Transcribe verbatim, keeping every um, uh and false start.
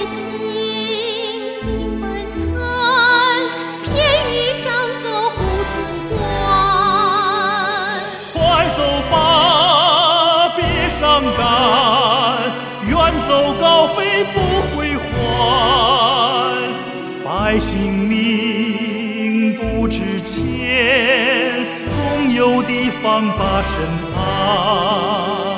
不会还，百姓命不值钱，总有地方把身安。